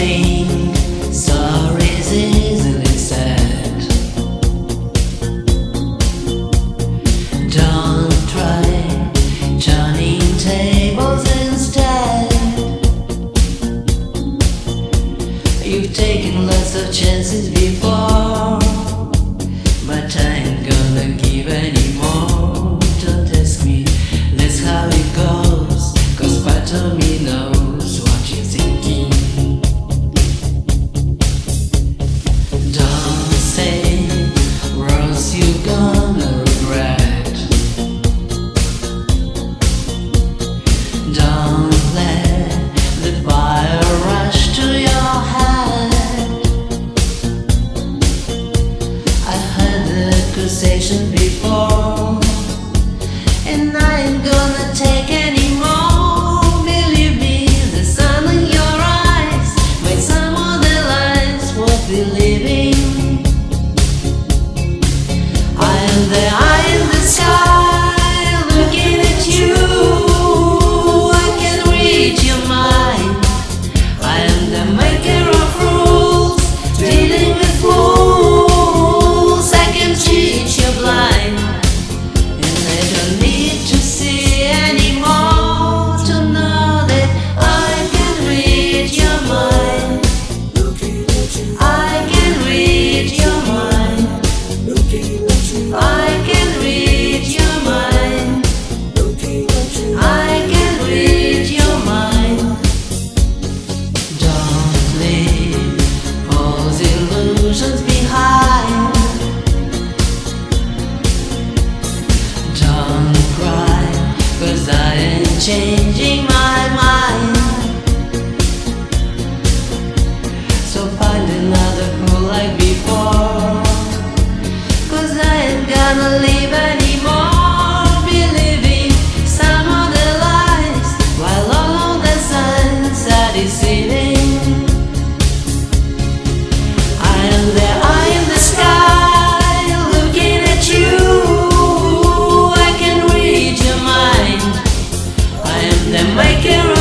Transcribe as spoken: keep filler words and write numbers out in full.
Telling stories easily said. Don't try turning tables instead. You've taken lots of chances before, but I ain't gonna give any more. Don't ask me, that's how it goes, 'cause part of me knows what you're thinking. Don't say words you're gonna regret. Don't let the fire rush to your head. I heard the accusation before, and I ain't gonna take any more. Believe me, the sun in your eyes makes some of the lies worth believing. I am the eye in the sky, looking at you. I can read your mind. I am the maker of rules, dealing with fools. I can teach you blind, and I don't need to see anymore to know that I can read your mind. I can read your mind. I can read your mind. I can read your mind. Don't leave false illusions behind. Don't cry, 'cause I ain't changing my mind. So find another fool like before, 'cause I ain't gonna live anymore believing some of the lies, while all of the signs are deceiving. I am the eye in the sky, looking at you. I can read your mind. I am the maker